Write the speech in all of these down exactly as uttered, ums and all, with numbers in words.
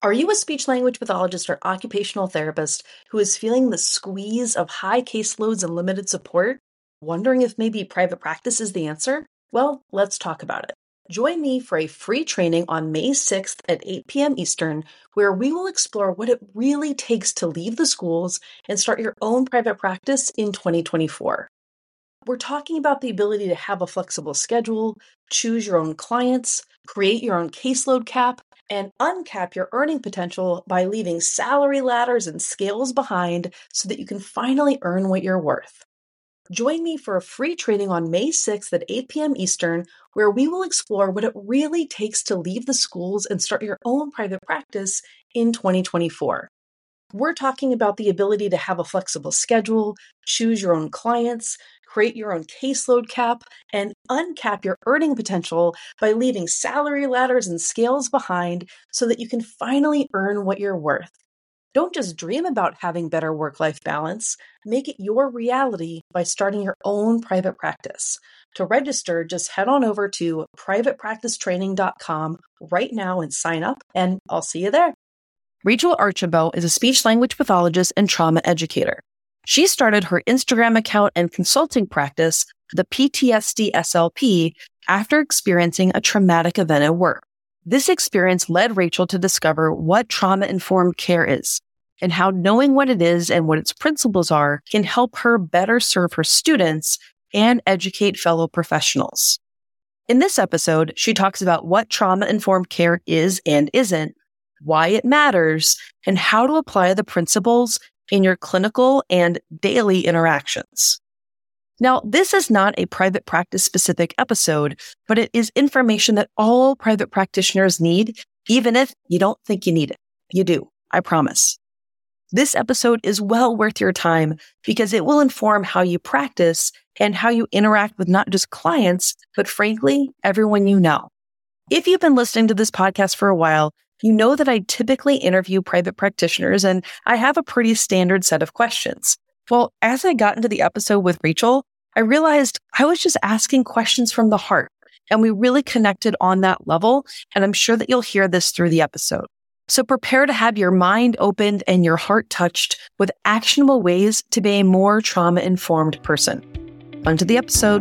Are you a speech language pathologist or occupational therapist who is feeling the squeeze of high caseloads and limited support? Wondering if maybe private practice is the answer? Well, let's talk about it. Join me for a free training on May sixth at eight p.m. Eastern, where we will explore what it really takes to leave the schools and start your own private practice in twenty twenty-four. We're talking about the ability to have a flexible schedule, choose your own clients, create your own caseload cap, and uncap your earning potential by leaving salary ladders and scales behind so that you can finally earn what you're worth. Join me for a free training on May sixth at eight p.m. Eastern, where we will explore what it really takes to leave the schools and start your own private practice in twenty twenty-four. We're talking about the ability to have a flexible schedule, choose your own clients, create your own caseload cap, and uncap your earning potential by leaving salary ladders and scales behind so that you can finally earn what you're worth. Don't just dream about having better work-life balance. Make it your reality by starting your own private practice. To register, just head on over to private practice training dot com right now and sign up, and I'll see you there. Rachel Archambault is a speech-language pathologist and trauma educator. She started her Instagram account and consulting practice, the P T S D S L P, after experiencing a traumatic event at work. This experience led Rachel to discover what trauma-informed care is and how knowing what it is and what its principles are can help her better serve her students and educate fellow professionals. In this episode, she talks about what trauma-informed care is and isn't, why it matters, and how to apply the principles in your clinical and daily interactions. Now, this is not a private practice specific episode, but it is information that all private practitioners need, even if you don't think you need it. You do, I promise. This episode is well worth your time because it will inform how you practice and how you interact with not just clients, but frankly, everyone you know. If you've been listening to this podcast for a while, you know that I typically interview private practitioners and I have a pretty standard set of questions. Well, as I got into the episode with Rachel, I realized I was just asking questions from the heart, and we really connected on that level, and I'm sure that you'll hear this through the episode. So prepare to have your mind opened and your heart touched with actionable ways to be a more trauma-informed person. On to the episode.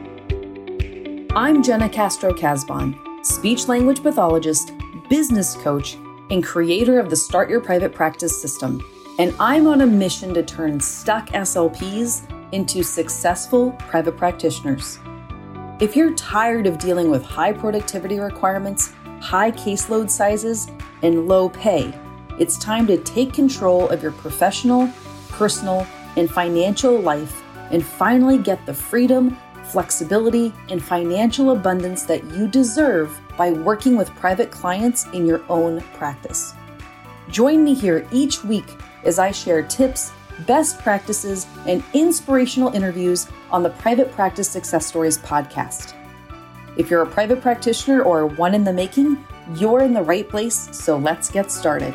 I'm Jenna Castro-Casbon, speech-language pathologist, business coach, and creator of the Start Your Private Practice system. And I'm on a mission to turn stuck S L Ps into successful private practitioners. If you're tired of dealing with high productivity requirements, high caseload sizes, and low pay, it's time to take control of your professional, personal, and financial life and finally get the freedom, flexibility, and financial abundance that you deserve by working with private clients in your own practice. Join me here each week as I share tips, best practices, and inspirational interviews on the Private Practice Success Stories podcast. If you're a private practitioner or one in the making, you're in the right place, so let's get started.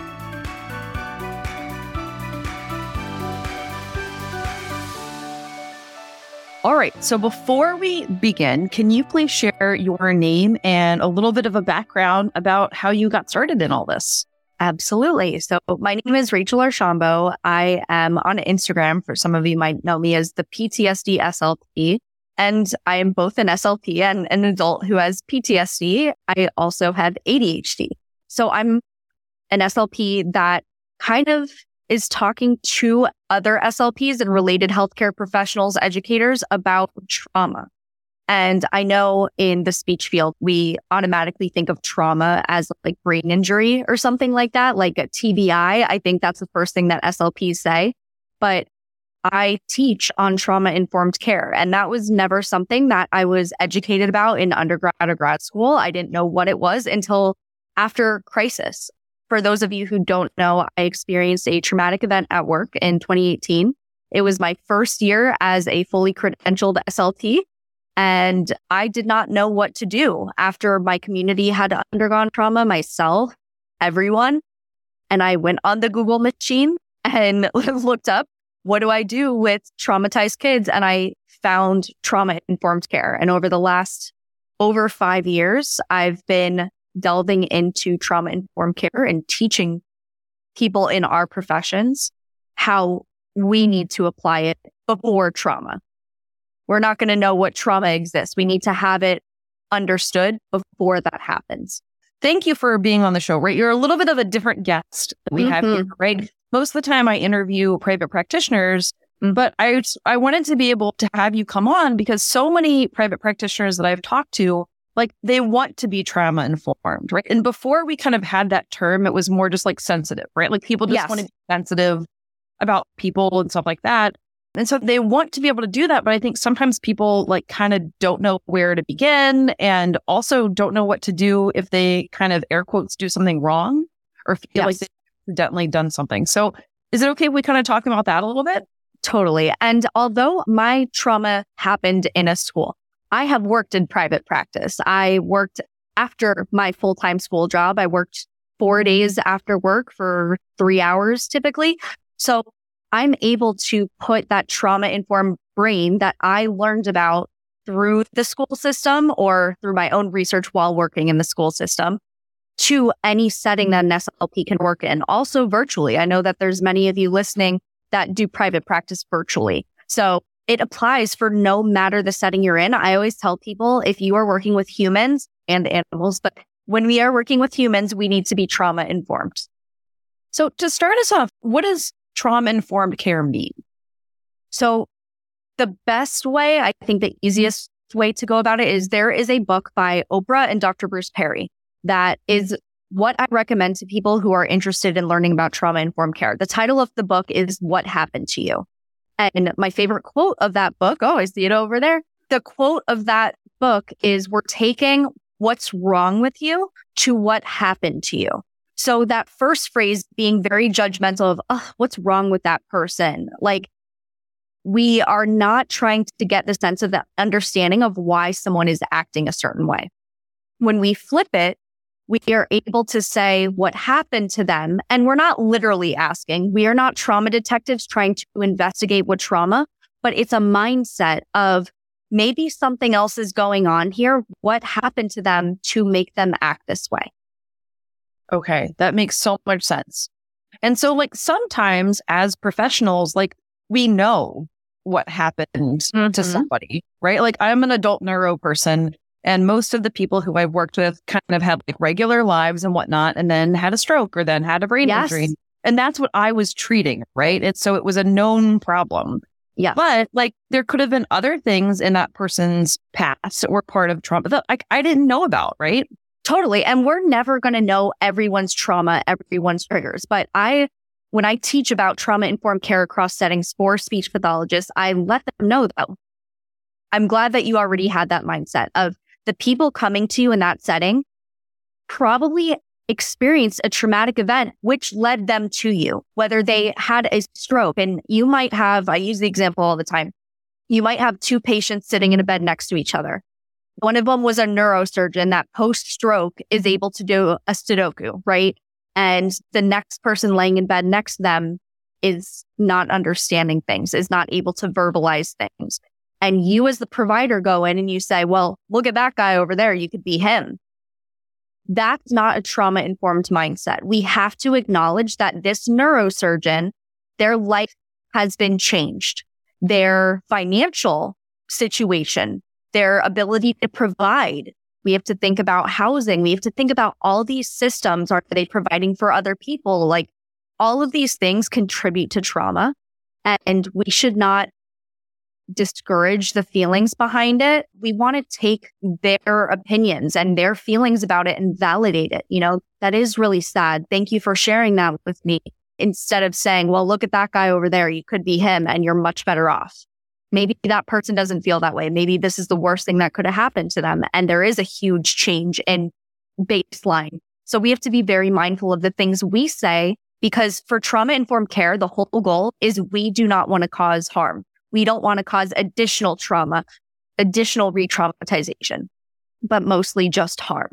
All right, so before we begin, can you please share your name and a little bit of a background about how you got started in all this? Absolutely. So my name is Rachel Archambault. I am on Instagram. For some of you might know me as the P T S D S L P. And I am both an S L P and an adult who has P T S D. I also have A D H D. So I'm an S L P that kind of is talking to other S L Ps and related healthcare professionals, educators about trauma. And I know in the speech field, we automatically think of trauma as like brain injury or something like that, like a T B I. I think that's the first thing that S L Ps say. But I teach on trauma-informed care, and that was never something that I was educated about in undergrad or grad school. I didn't know what it was until after crisis. For those of you who don't know, I experienced a traumatic event at work in twenty eighteen. It was my first year as a fully credentialed S L P. And I did not know what to do after my community had undergone trauma, myself, everyone. And I went on the Google machine and looked up, what do I do with traumatized kids? And I found trauma-informed care. And over the last over five years, I've been delving into trauma-informed care and teaching people in our professions how we need to apply it before trauma. We're not going to know what trauma exists. We need to have it understood before that happens. Thank you for being on the show, right? You're a little bit of a different guest that we mm-hmm. have here, right? Most of the time I interview private practitioners, but I, I wanted to be able to have you come on because so many private practitioners that I've talked to, like they want to be trauma informed, right? And before we kind of had that term, it was more just like sensitive, right? Like people just yes. want to be sensitive about people and stuff like that. And so they want to be able to do that. But I think sometimes people like kind of don't know where to begin and also don't know what to do if they kind of air quotes do something wrong or feel yes. like they've accidentally done something. So is it okay if we kind of talk about that a little bit? Totally. And although my trauma happened in a school, I have worked in private practice. I worked after my full-time school job. I worked four days after work for three hours typically. So I'm able to put that trauma-informed brain that I learned about through the school system or through my own research while working in the school system to any setting that an S L P can work in. Also virtually. I know that there's many of you listening that do private practice virtually. So it applies for no matter the setting you're in. I always tell people if you are working with humans and animals, but when we are working with humans, we need to be trauma-informed. So to start us off, what does trauma-informed care mean? So the best way, I think the easiest way to go about it is there is a book by Oprah and Doctor Bruce Perry that is what I recommend to people who are interested in learning about trauma-informed care. The title of the book is What Happened to You? And my favorite quote of that book, oh, I see it over there. The quote of that book is, we're taking what's wrong with you to what happened to you. So that first phrase being very judgmental of, oh, what's wrong with that person? Like, we are not trying to get the sense of the understanding of why someone is acting a certain way. When we flip it, we are able to say what happened to them. And we're not literally asking. We are not trauma detectives trying to investigate what trauma, but it's a mindset of maybe something else is going on here. What happened to them to make them act this way? Okay, that makes so much sense. And so like sometimes as professionals, like we know what happened mm-hmm. to somebody, right? Like I'm an adult neuro person and most of the people who I've worked with kind of had like regular lives and whatnot, and then had a stroke or then had a brain yes. injury. And that's what I was treating, right? And so it was a known problem. Yeah. But like there could have been other things in that person's past that were part of trauma that like I didn't know about, right? Totally. And we're never going to know everyone's trauma, everyone's triggers. But I, when I teach about trauma-informed care across settings for speech pathologists, I let them know that I'm glad that you already had that mindset of the people coming to you in that setting probably experienced a traumatic event, which led them to you, whether they had a stroke. And you might have, I use the example all the time, you might have two patients sitting in a bed next to each other. One of them was a neurosurgeon that post-stroke is able to do a Sudoku, right? And the next person laying in bed next to them is not understanding things, is not able to verbalize things. And you as the provider go in and you say, well, look at that guy over there. You could be him. That's not a trauma-informed mindset. We have to acknowledge that this neurosurgeon, their life has been changed. Their financial situation, their ability to provide. We have to think about housing. We have to think about all these systems. Are they providing for other people? Like all of these things contribute to trauma, and we should not discourage the feelings behind it. We want to take their opinions and their feelings about it and validate it. You know, that is really sad. Thank you for sharing that with me. Instead of saying, well, look at that guy over there. You could be him and you're much better off. Maybe that person doesn't feel that way. Maybe this is the worst thing that could have happened to them. And there is a huge change in baseline. So we have to be very mindful of the things we say, because for trauma-informed care, the whole goal is we do not want to cause harm. We don't want to cause additional trauma, additional re-traumatization, but mostly just harm.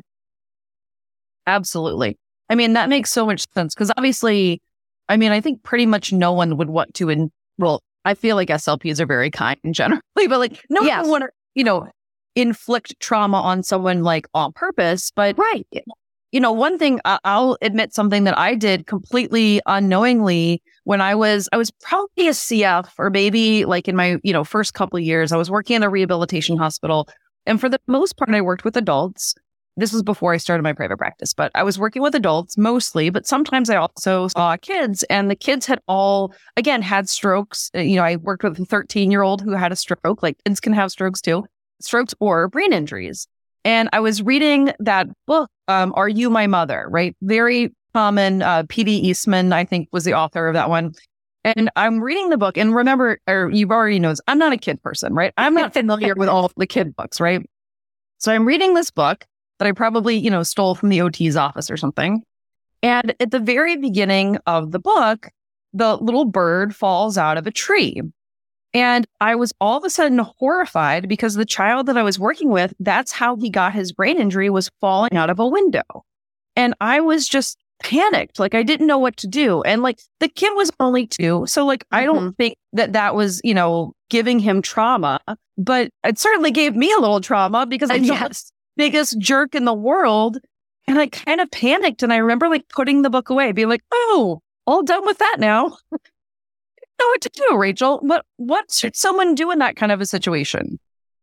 Absolutely. I mean, that makes so much sense because obviously, I mean, I think pretty much no one would want to enroll. I feel like S L Ps are very kind generally, but like no yes. one want to, you know, inflict trauma on someone like on purpose. But right. you know, one thing I- I'll admit something that I did completely unknowingly when I was, I was probably a C F or maybe like in my, you know, first couple of years, I was working in a rehabilitation hospital. And for the most part, I worked with adults. This was before I started my private practice, but I was working with adults mostly, but sometimes I also saw kids, and the kids had all, again, had strokes. You know, I worked with a thirteen year old who had a stroke. Like kids can have strokes too, strokes or brain injuries. And I was reading that book, um, Are You My Mother? Right? Very common. uh, P D Eastman, I think, was the author of that one. And I'm reading the book, and remember, or you've already knows, I'm not a kid person, right? I'm not familiar with all of the kid books, right? So I'm reading this book that I probably, you know, stole from the O T's office or something. And at the very beginning of the book, the little bird falls out of a tree. And I was all of a sudden horrified because the child that I was working with, that's how he got his brain injury, was falling out of a window. And I was just panicked. Like, I didn't know what to do. And like, the kid was only two. So like, I don't mm-hmm. think that that was, you know, giving him trauma, but it certainly gave me a little trauma because I just biggest jerk in the world. And I kind of panicked. And I remember like putting the book away, being like, oh, all done with that now. I don't know what to do, Rachel. What, what should someone do in that kind of a situation?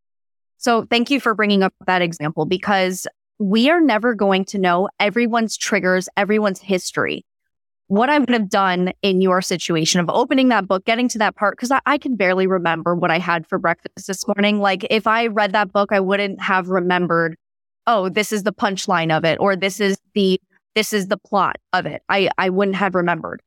So thank you for bringing up that example, because we are never going to know everyone's triggers, everyone's history. What I would have done in your situation of opening that book, getting to that part, because I, I can barely remember what I had for breakfast this morning. Like if I read that book, I wouldn't have remembered, oh, this is the punchline of it, or this is the this is the plot of it. I, I wouldn't have remembered.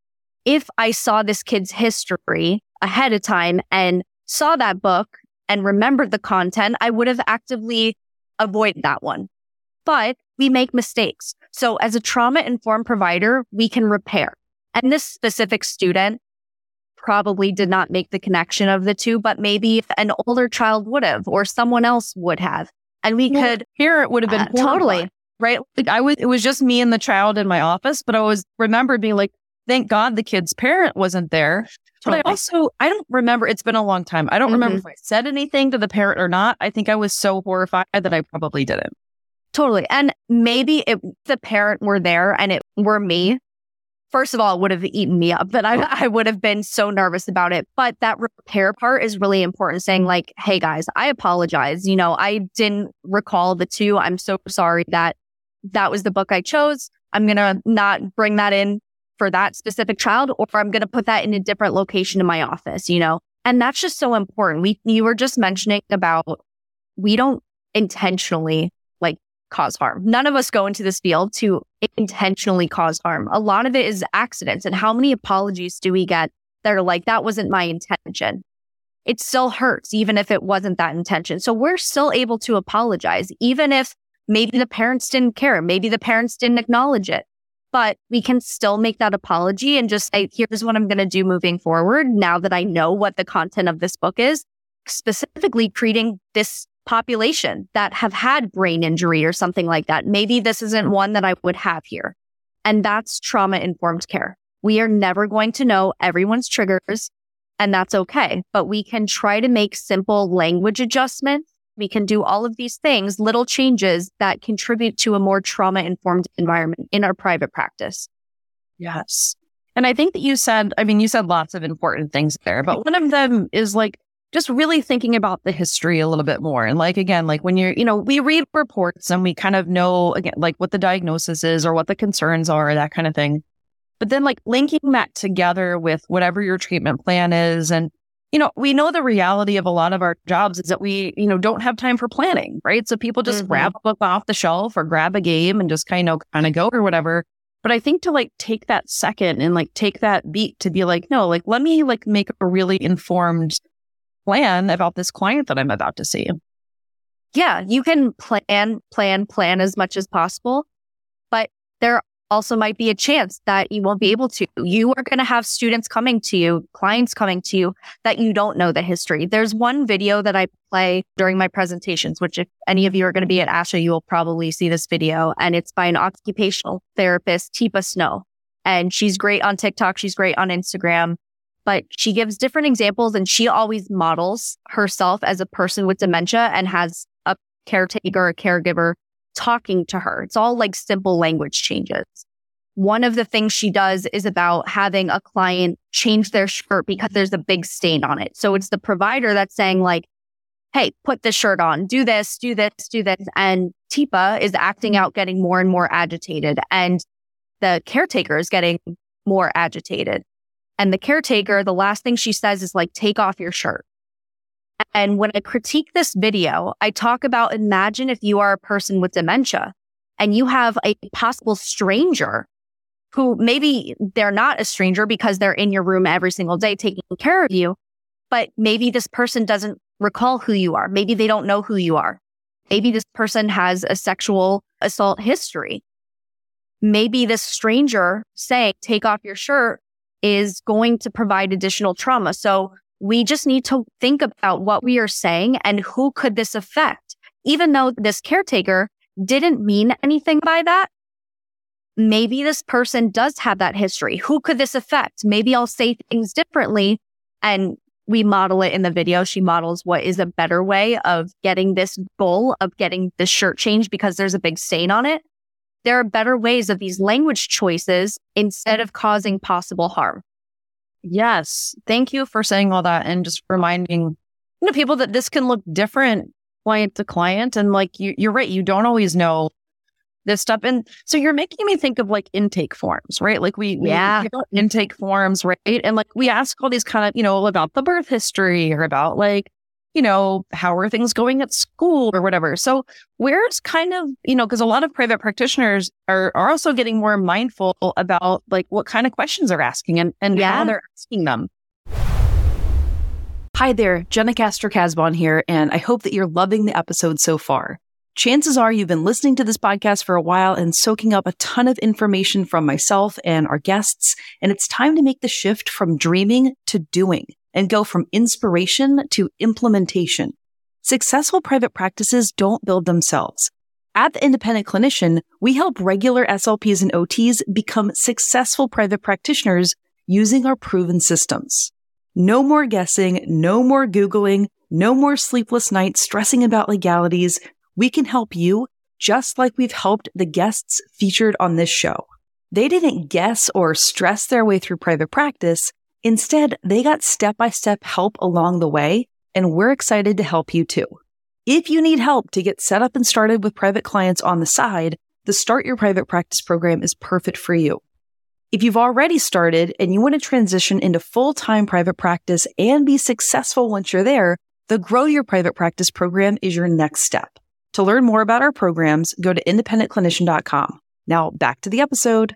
If I saw this kid's history ahead of time and saw that book and remembered the content, I would have actively avoided that one. But we make mistakes. So as a trauma-informed provider, we can repair. And this specific student probably did not make the connection of the two, but maybe if an older child would have, or someone else would have. And we well, could... Here it would have been uh, totally. Right? Like I was, it was just me and the child in my office, but I was remembered being like, thank God the kid's parent wasn't there. Totally. But I also, I don't remember, it's been a long time. I don't mm-hmm. remember if I said anything to the parent or not. I think I was so horrified that I probably didn't. Totally. And maybe if the parent were there and it were me, first of all, it would have eaten me up, but I, I would have been so nervous about it. But that repair part is really important, saying like, hey guys, I apologize. You know, I didn't recall the two. I'm so sorry that that was the book I chose. I'm going to not bring that in for that specific child, or I'm going to put that in a different location in my office, you know? And that's just so important. We, you were just mentioning about, we don't intentionally like cause harm. None of us go into this field to intentionally cause harm. A lot of it is accidents. And how many apologies do we get that are like, that wasn't my intention? It still hurts, even if it wasn't that intention. So we're still able to apologize, even if maybe the parents didn't care. Maybe the parents didn't acknowledge it. But we can still make that apology and just say, here's what I'm going to do moving forward now that I know what the content of this book is, specifically treating this population that have had brain injury or something like that. Maybe this isn't one that I would have here. And that's trauma-informed care. We are never going to know everyone's triggers, and that's okay. But we can try to make simple language adjustments. We can do all of these things, little changes that contribute to a more trauma-informed environment in our private practice. Yes. And I think that you said, I mean, you said lots of important things there, but one of them is like just really thinking about the history a little bit more. And like, again, like when you're, you know, we read reports and we kind of know, again, like what the diagnosis is or what the concerns are, that kind of thing. But then like linking that together with whatever your treatment plan is. And you know, we know the reality of a lot of our jobs is that we, you know, don't have time for planning, right? So people just mm-hmm. grab a book off the shelf or grab a game and just kind of kind of go or whatever. But I think to like take that second and like take that beat to be like, no, like let me like make a really informed plan about this client that I'm about to see. Yeah, you can plan, plan, plan as much as possible, but there also might be a chance that you won't be able to. You are going to have students coming to you, clients coming to you that you don't know the history. There's one video that I play during my presentations, which if any of you are going to be at ASHA, you will probably see this video. And it's by an occupational therapist, Teepa Snow. And she's great on TikTok. She's great on Instagram. But she gives different examples and she always models herself as a person with dementia and has a caretaker, a caregiver talking to her. It's all like simple language changes. One of the things she does is about having a client change their shirt because there's a big stain on it. So it's the provider that's saying like, hey, put this shirt on, do this, do this, do this. And Teepa is acting out, getting more and more agitated. And the caretaker is getting more agitated. And the caretaker, the last thing she says is like, take off your shirt. And when I critique this video, I talk about, imagine if you are a person with dementia and you have a possible stranger who maybe they're not a stranger because they're in your room every single day taking care of you, but maybe this person doesn't recall who you are. Maybe they don't know who you are. Maybe this person has a sexual assault history. Maybe this stranger saying, take off your shirt is going to provide additional trauma. So we just need to think about what we are saying and who could this affect. Even though this caretaker didn't mean anything by that, maybe this person does have that history. Who could this affect? Maybe I'll say things differently. And we model it in the video. She models what is a better way of getting this goal of getting the shirt changed because there's a big stain on it. There are better ways of these language choices instead of causing possible harm. Yes. Thank you for saying all that and just reminding you know, people that this can look different client to client. And like you, you're right. You don't always know this stuff. And so you're making me think of like intake forms, right? Like we, yeah. we give intake forms, right? And like we ask all these kind of, you know, about the birth history or about like, you know, how are things going at school or whatever. So where's kind of, you know, because a lot of private practitioners are, are also getting more mindful about like what kind of questions they're asking and, and yeah. how they're asking them. Hi there, Jenna Castor-Casbon here, and I hope that you're loving the episode so far. Chances are you've been listening to this podcast for a while and soaking up a ton of information from myself and our guests, and it's time to make the shift from dreaming to doing and go from inspiration to implementation. Successful private practices don't build themselves. At The Independent Clinician, we help regular S L Ps and O Ts become successful private practitioners using our proven systems. No more guessing, no more Googling, no more sleepless nights stressing about legalities. We can help you just like we've helped the guests featured on this show. They didn't guess or stress their way through private practice. Instead, they got step-by-step help along the way, and we're excited to help you too. If you need help to get set up and started with private clients on the side, the Start Your Private Practice program is perfect for you. If you've already started and you want to transition into full-time private practice and be successful once you're there, the Grow Your Private Practice program is your next step. To learn more about our programs, go to independent clinician dot com. Now back to the episode.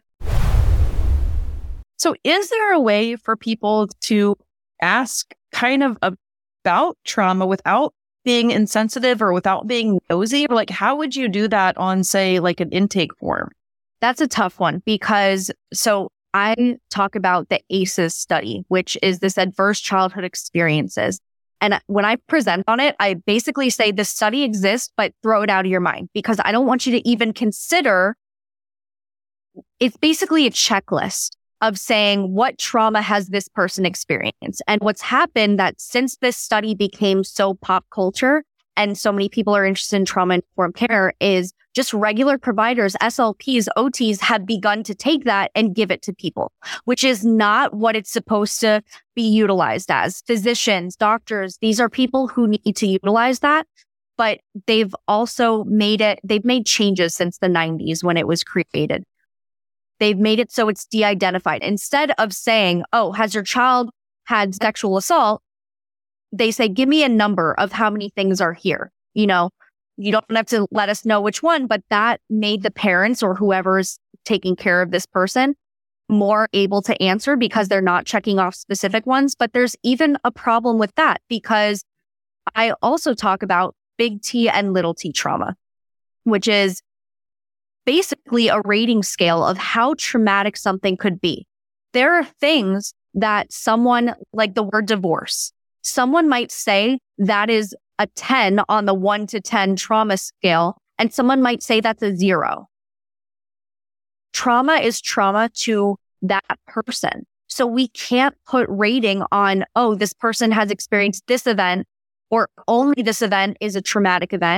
So is there a way for people to ask kind of about trauma without being insensitive or without being nosy? Or like, how would you do that on, say, like an intake form? That's a tough one because so I talk about the A C Es study, which is this adverse childhood experiences. And when I present on it, I basically say the study exists, but throw it out of your mind because I don't want you to even consider. It's basically a checklist of saying what trauma has this person experienced. And what's happened that since this study became so pop culture and so many people are interested in trauma-informed care is just regular providers, S L Ps, O Ts have begun to take that and give it to people, which is not what it's supposed to be utilized as. Physicians, doctors, these are people who need to utilize that, but they've also made it, they've made changes since the nineties when it was created. They've made it so it's de-identified. Instead of saying, oh, has your child had sexual assault? They say, give me a number of how many things are here. You know, you don't have to let us know which one, but that made the parents or whoever's taking care of this person more able to answer because they're not checking off specific ones. But there's even a problem with that because I also talk about big T and little t trauma, which is basically a rating scale of how traumatic something could be. There are things that someone, like the word divorce, someone might say that is a ten on the one to ten trauma scale, and someone might say that's a zero. Trauma is trauma to that person. So we can't put rating on, oh, this person has experienced this event, or only this event is a traumatic event.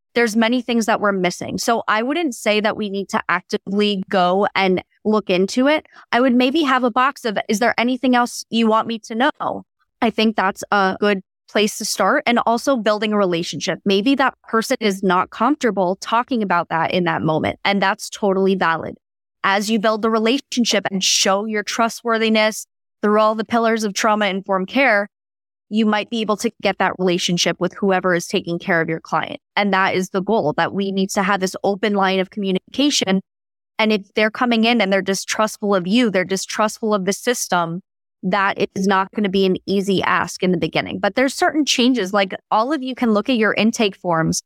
there's many things that we're missing. So I wouldn't say that we need to actively go and look into it. I would maybe have a box of, is there anything else you want me to know? I think that's a good place to start. And also building a relationship. Maybe that person is not comfortable talking about that in that moment. And that's totally valid. As you build the relationship and show your trustworthiness through all the pillars of trauma-informed care, you might be able to get that relationship with whoever is taking care of your client. And that is the goal, that we need to have this open line of communication. And if they're coming in and they're distrustful of you, they're distrustful of the system, that is not going to be an easy ask in the beginning. But there's certain changes, like all of you can look at your intake forms,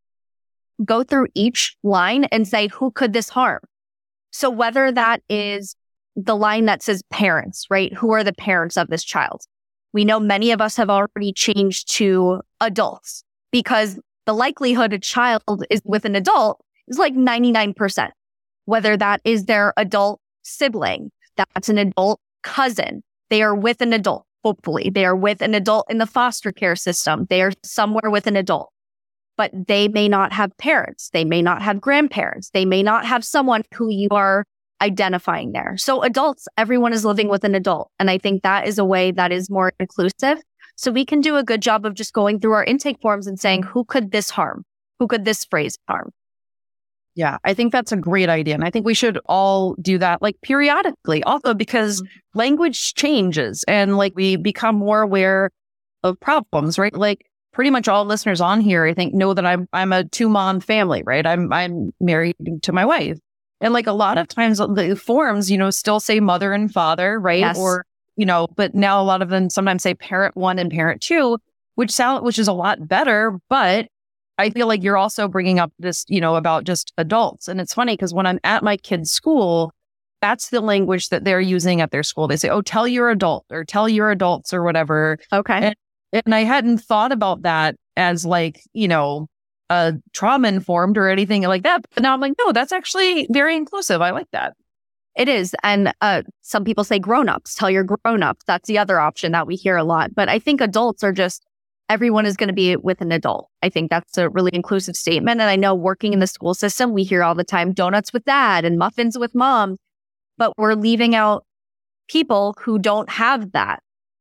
go through each line and say, who could this harm? So whether that is the line that says parents, right? Who are the parents of this child? We know many of us have already changed to adults because the likelihood a child is with an adult is like ninety-nine percent. Whether that is their adult sibling, that's an adult cousin. They are with an adult, hopefully. They are with an adult in the foster care system. They are somewhere with an adult. But they may not have parents. They may not have grandparents. They may not have someone who you are identifying there. So adults, everyone is living with an adult. And I think that is a way that is more inclusive. So we can do a good job of just going through our intake forms and saying, who could this harm? Who could this phrase harm? Yeah, I think that's a great idea. And I think we should all do that like periodically also because mm-hmm. language changes and like we become more aware of problems, right? Like pretty much all listeners on here, I think, know that I'm I'm a two mom family, right? I'm I'm married to my wife. And like a lot of times the forms, you know, still say mother and father, right? Yes. Or, you know, but now a lot of them sometimes say parent one and parent two, which sound, which is a lot better. But I feel like you're also bringing up this, you know, about just adults. And it's funny because when I'm at my kid's school, that's the language that they're using at their school. They say, oh, tell your adult or tell your adults or whatever. Okay. And, and I hadn't thought about that as like, you know, Uh, trauma informed or anything like that. But now I'm like, no, that's actually very inclusive. I like that. It is. And uh, some people say grown-ups, tell your grown-ups. That's the other option that we hear a lot. But I think adults are just, everyone is going to be with an adult. I think that's a really inclusive statement. And I know working in the school system, we hear all the time, donuts with dad and muffins with mom. But we're leaving out people who don't have that.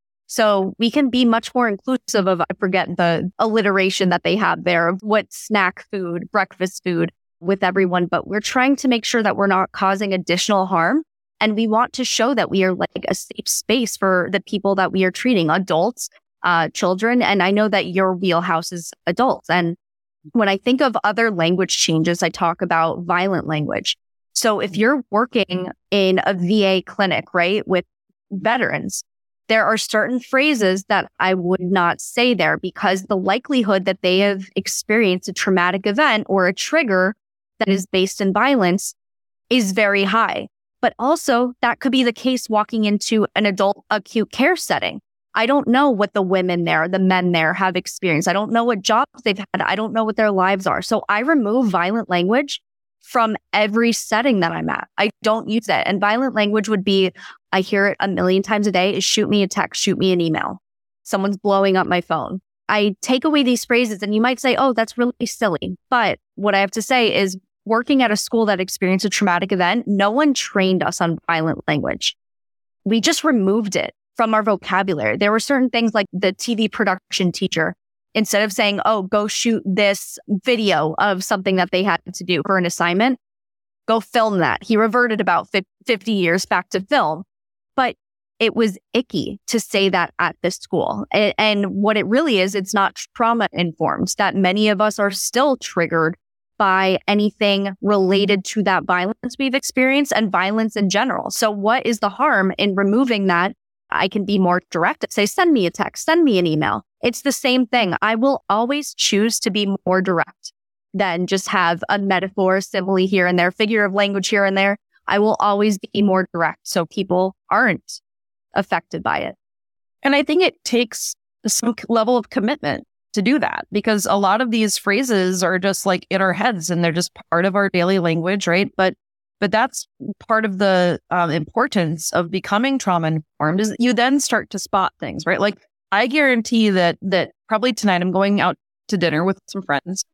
So we can be much more inclusive of, I forget the alliteration that they have there of what snack food, breakfast food with everyone, but we're trying to make sure that we're not causing additional harm. And we want to show that we are like a safe space for the people that we are treating, adults, uh, children. And I know that your wheelhouse is adults. And when I think of other language changes, I talk about violent language. So if you're working in a V A clinic, right, with veterans, there are certain phrases that I would not say there because the likelihood that they have experienced a traumatic event or a trigger that is based in violence is very high. But also that could be the case walking into an adult acute care setting. I don't know what the women there, the men there have experienced. I don't know what jobs they've had. I don't know what their lives are. So I remove violent language from every setting that I'm at. I don't use it. And violent language would be, I hear it a million times a day, is shoot me a text, shoot me an email. Someone's blowing up my phone. I take away these phrases and you might say, oh, that's really silly. But what I have to say is working at a school that experienced a traumatic event, no one trained us on violent language. We just removed it from our vocabulary. There were certain things like the T V production teacher. Instead of saying, oh, go shoot this video of something that they had to do for an assignment, go film that. He reverted about fifty years back to film. But it was icky to say that at this school. And, and what it really is, it's not trauma informed, that many of us are still triggered by anything related to that violence we've experienced and violence in general. So what is the harm in removing that? I can be more direct and say, send me a text, send me an email. It's the same thing. I will always choose to be more direct than just have a metaphor, simile here and there, figure of language here and there. I will always be more direct so people aren't affected by it. And I think it takes some level of commitment to do that because a lot of these phrases are just like in our heads and they're just part of our daily language, right? But But that's part of the um, importance of becoming trauma informed is that you then start to spot things, right? Like I guarantee that that probably tonight I'm going out to dinner with some friends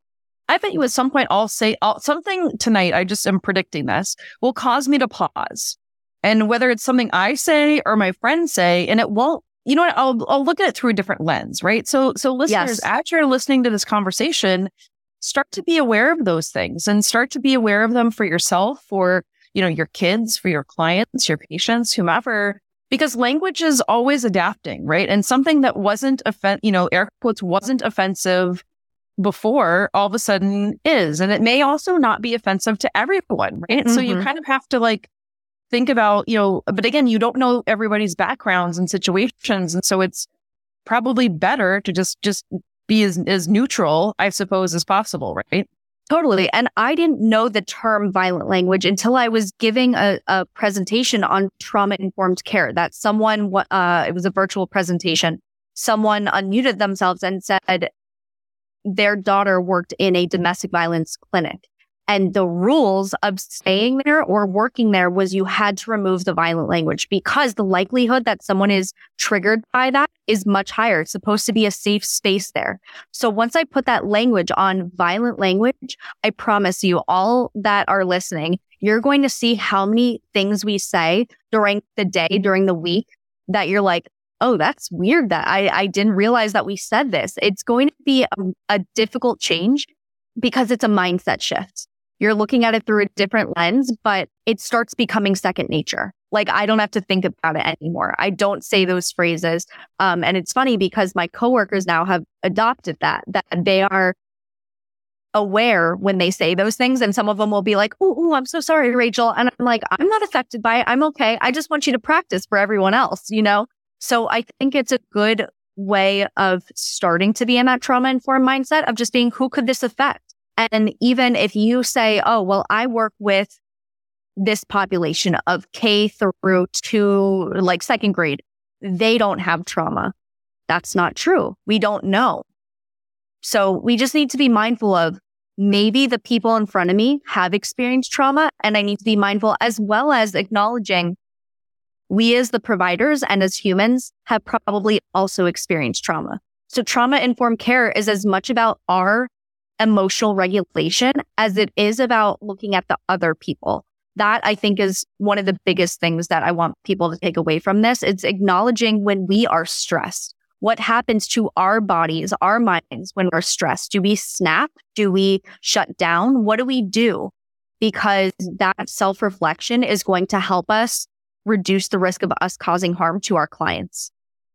I bet you at some point I'll say I'll, something tonight, I just am predicting this, will cause me to pause. And whether it's something I say or my friends say, and it won't, you know what, I'll, I'll look at it through a different lens, right? So, so listeners, Yes. as you're listening to this conversation, start to be aware of those things and start to be aware of them for yourself, for, you know, your kids, for your clients, your patients, whomever, because language is always adapting, right? And something that wasn't, offen- you know, air quotes, wasn't offensive before, all of a sudden is. And it may also not be offensive to everyone, right? Mm-hmm. So you kind of have to like think about, you know, but again, you don't know everybody's backgrounds and situations. And so it's probably better to just, just be as, as neutral, I suppose, as possible, right? Totally. And I didn't know the term violent language until I was giving a, a presentation on trauma-informed care that someone, uh, it was a virtual presentation, someone unmuted themselves and said their daughter worked in a domestic violence clinic. And the rules of staying there or working there was you had to remove the violent language because the likelihood that someone is triggered by that is much higher. It's supposed to be a safe space there. So once I put that language on violent language, I promise you all that are listening, you're going to see how many things we say during the day, during the week that you're like, oh, that's weird that I, I didn't realize that we said this. It's going to be a, a difficult change because it's a mindset shift. You're looking at it through a different lens, but it starts becoming second nature. Like, I don't have to think about it anymore. I don't say those phrases. Um, and it's funny because my coworkers now have adopted that, that they are aware when they say those things. And some of them will be like, oh, I'm so sorry, Rachel. And I'm like, I'm not affected by it. I'm okay. I just want you to practice for everyone else, you know? So I think it's a good way of starting to be in that trauma-informed mindset of just being, who could this affect? And even if you say, oh, well, I work with this population of K through to like second grade, they don't have trauma. That's not true. We don't know. So we just need to be mindful of maybe the people in front of me have experienced trauma, and I need to be mindful as well as acknowledging we as the providers and as humans have probably also experienced trauma. So trauma-informed care is as much about our emotional regulation as it is about looking at the other people. That, I think, is one of the biggest things that I want people to take away from this. It's acknowledging when we are stressed. What happens to our bodies, our minds when we're stressed? Do we snap? Do we shut down? What do we do? Because that self-reflection is going to help us reduce the risk of us causing harm to our clients.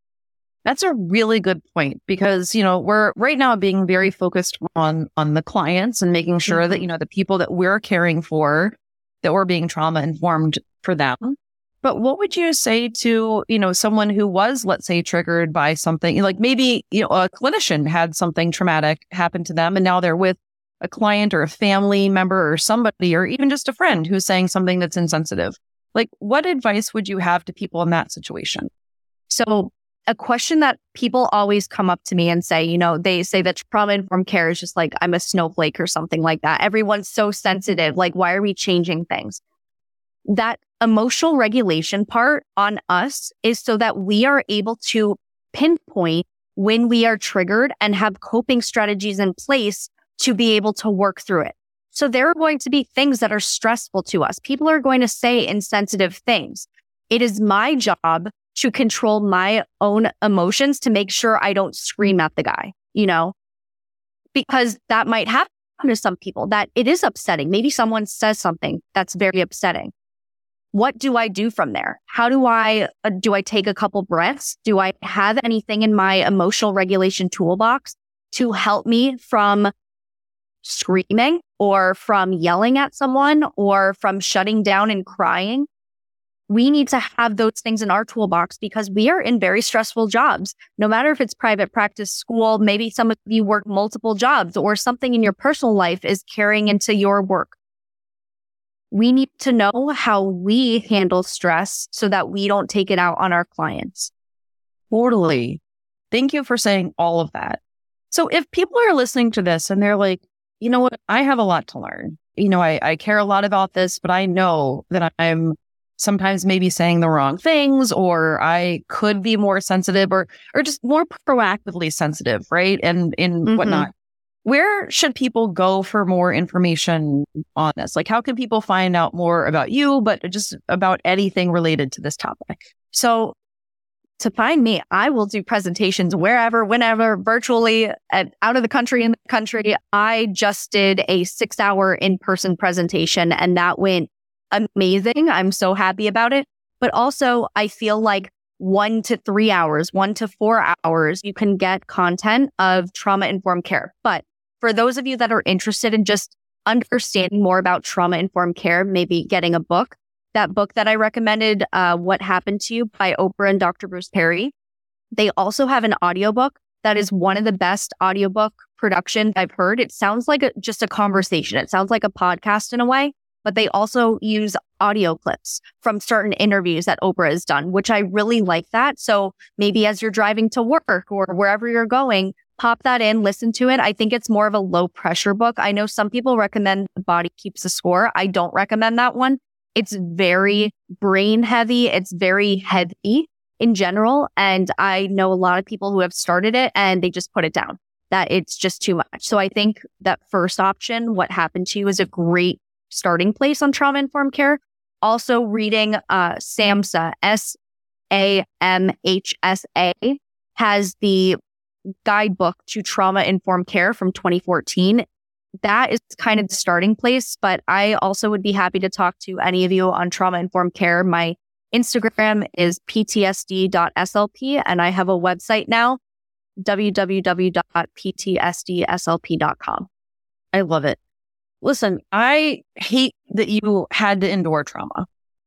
That's a really good point because, you know, we're right now being very focused on, on the clients and making sure that, you know, the people that we're caring for, that we're being trauma informed for them. But what would you say to, you know, someone who was, let's say, triggered by something like maybe, you know, a clinician had something traumatic happen to them and now they're with a client or a family member or somebody, or even just a friend who's saying something that's insensitive. Like, what advice would you have to people in that situation? So a question that people always come up to me and say, you know, they say that trauma-informed care is just like, I'm a snowflake or something like that. Everyone's so sensitive. Like, why are we changing things? That emotional regulation part on us is so that we are able to pinpoint when we are triggered and have coping strategies in place to be able to work through it. So there are going to be things that are stressful to us. People are going to say insensitive things. It is my job to control my own emotions to make sure I don't scream at the guy, you know, because that might happen to some people, that it is upsetting. Maybe someone says something that's very upsetting. What do I do from there? How do I, uh, do I take a couple breaths? Do I have anything in my emotional regulation toolbox to help me from screaming or from yelling at someone or from shutting down and crying? We need to have those things in our toolbox because we are in very stressful jobs. No matter if it's private practice, school, maybe some of you work multiple jobs or something in your personal life is carrying into your work. We need to know how we handle stress so that we don't take it out on our clients. Totally. Thank you for saying all of that. So if people are listening to this and they're like, you know what, I have a lot to learn. You know, I, I care a lot about this, but I know that I'm sometimes maybe saying the wrong things, or I could be more sensitive or or just more proactively sensitive, right? And in mm-hmm. whatnot. where should people go for more information on this? Like, how can people find out more about you, but just about anything related to this topic? So to find me, I will do presentations wherever, whenever, virtually, at, out of the country, in the country. I just did a six hour in-person presentation and that went amazing. I'm so happy about it. But also I feel like one to three hours, one to four hours, you can get content of trauma-informed care. But for those of you that are interested in just understanding more about trauma-informed care, maybe getting a book, that book that I recommended, uh, What Happened to You by Oprah and Doctor Bruce Perry. They also have an audiobook that is one of the best audiobook productions I've heard. It sounds like a, just a conversation. It sounds like a podcast in a way, but they also use audio clips from certain interviews that Oprah has done, which I really like that. So maybe as you're driving to work or wherever you're going, pop that in, listen to it. I think it's more of a low pressure book. I know some people recommend The Body Keeps the Score. I don't recommend that one. It's very brain heavy. It's very heavy in general. And I know a lot of people who have started it and they just put it down, that it's just too much. So I think that first option, What Happened to You, is a great starting place on trauma-informed care. Also reading uh, SAMHSA, S A M H S A, has the guidebook to trauma-informed care from twenty fourteen. That is kind of the starting place, but I also would be happy to talk to any of you on trauma-informed care. My Instagram is p t s d dot s l p, and I have a website now, w w w dot p t s d s l p dot com. I love it. Listen, I hate that you had to endure trauma.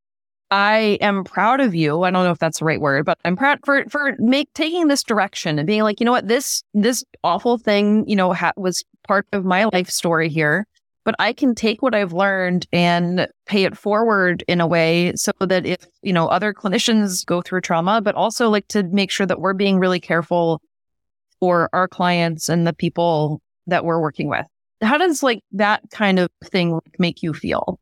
I am proud of you. I don't know if that's the right word, but I'm proud for for make taking this direction and being like, you know what, this this awful thing, you know, ha- was part of my life story here, but I can take what I've learned and pay it forward in a way so that if, you know, other clinicians go through trauma, but also like to make sure that we're being really careful for our clients and the people that we're working with. How does like that kind of thing like, make you feel?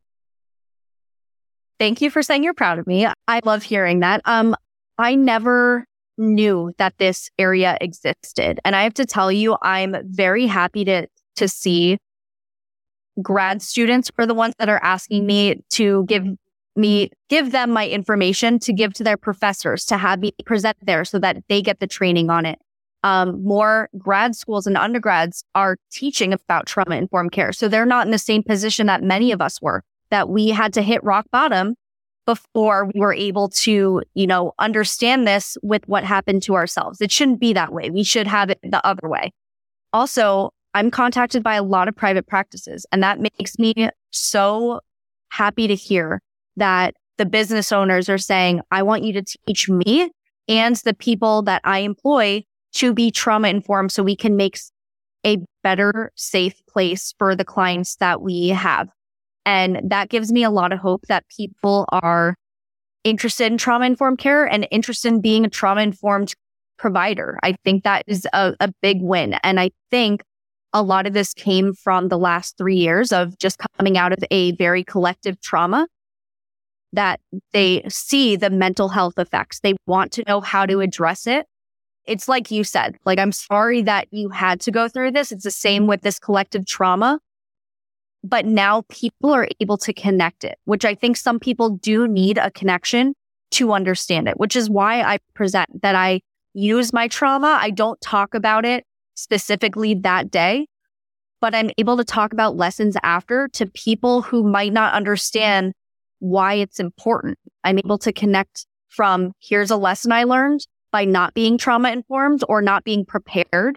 Thank you for saying you're proud of me. I love hearing that. Um, I never knew that this area existed. And I have to tell you, I'm very happy to to see grad students are the ones that are asking me to give me, give them my information to give to their professors, to have me present there so that they get the training on it. Um, more grad schools and undergrads are teaching about trauma-informed care. So they're not in the same position that many of us were, that we had to hit rock bottom before we were able to, you know, understand this with what happened to ourselves. It shouldn't be that way. We should have it the other way. Also, I'm contacted by a lot of private practices, and that makes me so happy to hear that the business owners are saying, I want you to teach me and the people that I employ to be trauma informed so we can make a better, safe place for the clients that we have. And that gives me a lot of hope that people are interested in trauma-informed care and interested in being a trauma-informed provider. I think that is a, a big win. And I think a lot of this came from the last three years of just coming out of a very collective trauma, that they see the mental health effects. They want to know how to address it. It's like you said, like, I'm sorry that you had to go through this. It's the same with this collective trauma. But now people are able to connect it, which I think some people do need a connection to understand it, which is why I present that I use my trauma. I don't talk about it specifically that day, but I'm able to talk about lessons after to people who might not understand why it's important. I'm able to connect from, here's a lesson I learned by not being trauma informed or not being prepared,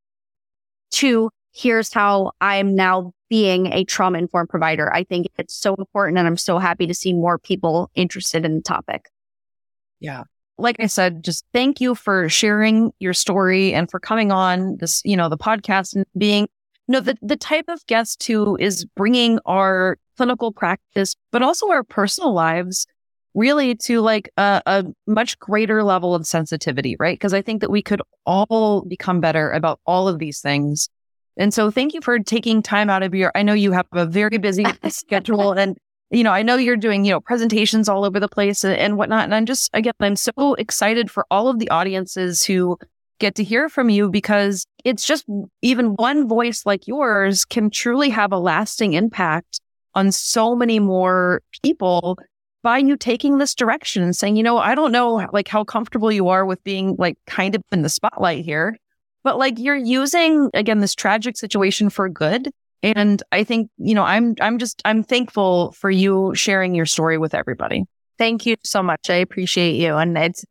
to here's how I'm now being a trauma-informed provider. I think it's so important, and I'm so happy to see more people interested in the topic. Yeah. Like I said, just thank you for sharing your story and for coming on this, you know, the podcast and being, you know, the, the type of guest who is bringing our clinical practice, but also our personal lives really to like a, a much greater level of sensitivity, right? Because I think that we could all become better about all of these things. And so thank you for taking time out of your, I know you have a very busy schedule, and, you know, I know you're doing, you know, presentations all over the place and, and whatnot. And I'm just, again, I'm so excited for all of the audiences who get to hear from you, because it's just even one voice like yours can truly have a lasting impact on so many more people by you taking this direction and saying, you know, I don't know like how comfortable you are with being like kind of in the spotlight here, but like you're using, again, this tragic situation for good. And I think, you know, I'm, I'm just, I'm thankful for you sharing your story with everybody. Thank you so much. I appreciate you. And it's,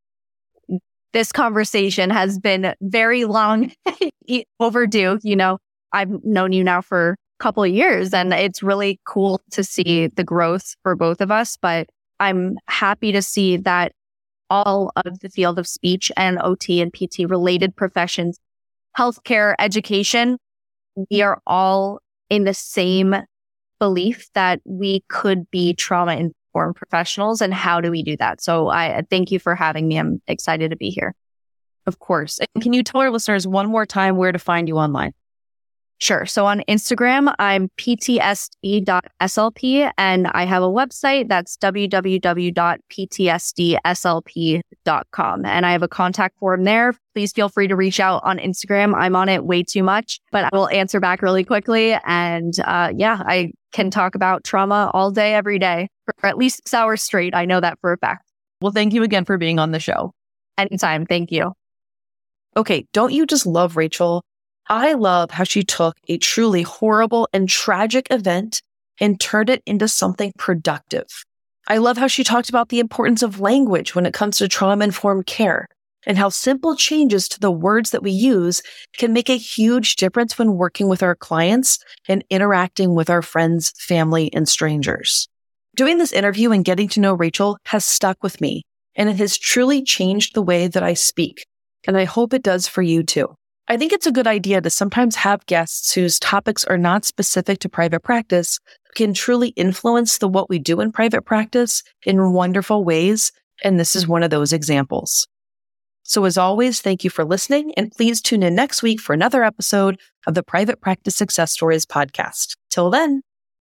this conversation has been very long overdue. You know, I've known you now for a couple of years, and it's really cool to see the growth for both of us. But I'm happy to see that all of the field of speech and O T and P T related professions, healthcare, education, we are all in the same belief that we could be trauma informed professionals. And how do we do that? So I thank you for having me. I'm excited to be here. Of course. And can you tell our listeners one more time where to find you online? Sure. So on Instagram, I'm P T S D dot S L P, and I have a website that's w w w dot p t s d s l p dot com. And I have a contact form there. Please feel free to reach out on Instagram. I'm on it way too much, but I will answer back really quickly. And uh, yeah, I can talk about trauma all day, every day for at least six hours straight. I know that for a fact. Well, thank you again for being on the show. Anytime. Thank you. Okay, don't you just love Rachel? I love how she took a truly horrible and tragic event and turned it into something productive. I love how she talked about the importance of language when it comes to trauma-informed care, and how simple changes to the words that we use can make a huge difference when working with our clients and interacting with our friends, family, and strangers. Doing this interview and getting to know Rachel has stuck with me, and it has truly changed the way that I speak, and I hope it does for you too. I think it's a good idea to sometimes have guests whose topics are not specific to private practice, can truly influence the what we do in private practice in wonderful ways, and this is one of those examples. So as always, thank you for listening, and please tune in next week for another episode of the Private Practice Success Stories podcast. Till then.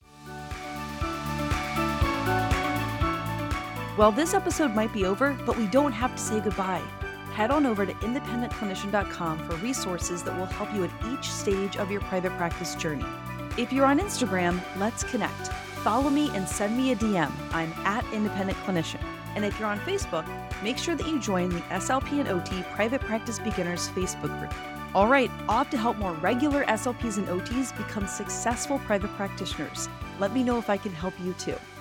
Well, this episode might be over, but we don't have to say goodbye. Head on over to independent clinician dot com for resources that will help you at each stage of your private practice journey. If you're on Instagram, let's connect. Follow me and send me a D M. I'm at Independent Clinician. And if you're on Facebook, make sure that you join the S L P and O T Private Practice Beginners Facebook group. All right, off to help more regular S L Ps and O Ts become successful private practitioners. Let me know if I can help you too.